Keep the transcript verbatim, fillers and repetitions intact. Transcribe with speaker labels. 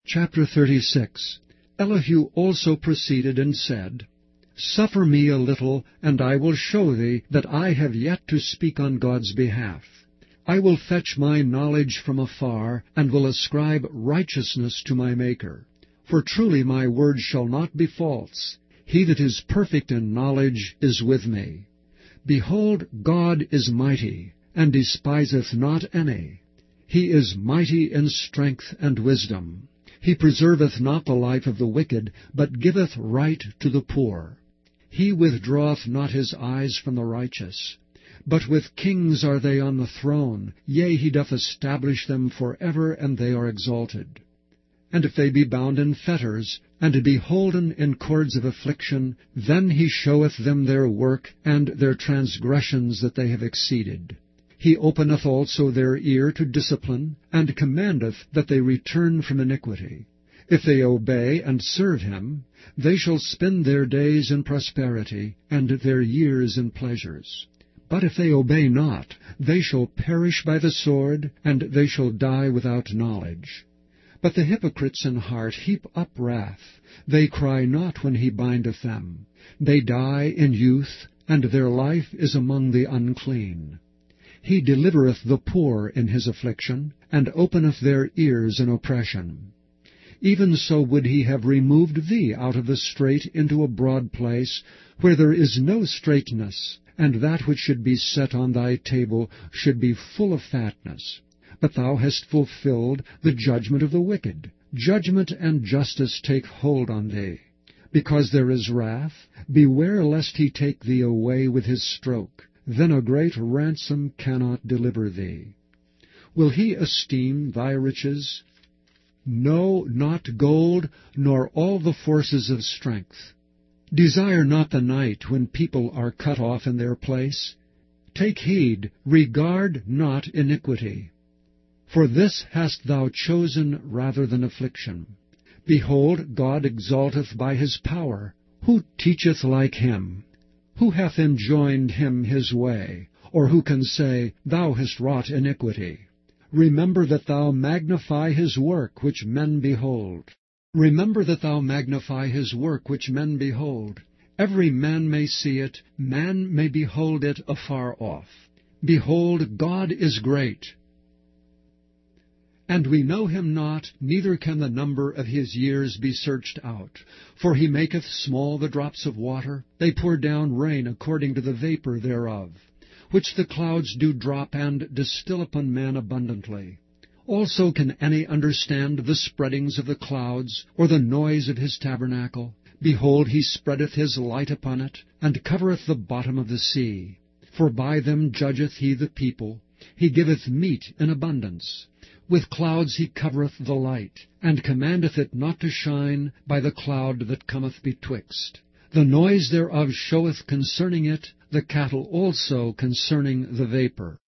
Speaker 1: Chapter thirty-six. Elihu also proceeded and said, Suffer me a little, and I will show thee that I have yet to speak on God's behalf. I will fetch my knowledge from afar, and will ascribe righteousness to my Maker. For truly my word shall not be false. He that is perfect in knowledge is with me. Behold, God is mighty, and despiseth not any. He is mighty in strength and wisdom. He preserveth not the life of the wicked, but giveth right to the poor. He withdraweth not his eyes from the righteous. But with kings are they on the throne, yea, he doth establish them for ever, and they are exalted. And if they be bound in fetters, and be holden in cords of affliction, then he showeth them their work, and their transgressions that they have exceeded. He openeth also their ear to discipline, and commandeth that they return from iniquity. If they obey and serve him, they shall spend their days in prosperity, and their years in pleasures. But if they obey not, they shall perish by the sword, and they shall die without knowledge. But the hypocrites in heart heap up wrath. They cry not when he bindeth them. They die in youth, and their life is among the unclean. He delivereth the poor in his affliction, and openeth their ears in oppression. Even so would he have removed thee out of the strait into a broad place, where there is no straightness, and that which should be set on thy table should be full of fatness. But thou hast fulfilled the judgment of the wicked. Judgment and justice take hold on thee. Because there is wrath, beware lest he take thee away with his stroke. Then a great ransom cannot deliver thee. Will he esteem thy riches? No, not gold, nor all the forces of strength. Desire not the night when people are cut off in their place. Take heed, regard not iniquity. For this hast thou chosen rather than affliction. Behold, God exalteth by his power. Who teacheth like him? Who hath enjoined him his way? Or who can say, Thou hast wrought iniquity? Remember that thou magnify his work which men behold. Remember that thou magnify his work which men behold. Every man may see it, man may behold it afar off. Behold, God is great. And we know him not, neither can the number of his years be searched out. For he maketh small the drops of water, they pour down rain according to the vapor thereof, which the clouds do drop and distill upon man abundantly. Also can any understand the spreadings of the clouds, or the noise of his tabernacle? Behold, he spreadeth his light upon it, and covereth the bottom of the sea. For by them judgeth he the people, he giveth meat in abundance. With clouds he covereth the light, and commandeth it not to shine by the cloud that cometh betwixt. The noise thereof showeth concerning it, the cattle also concerning the vapor.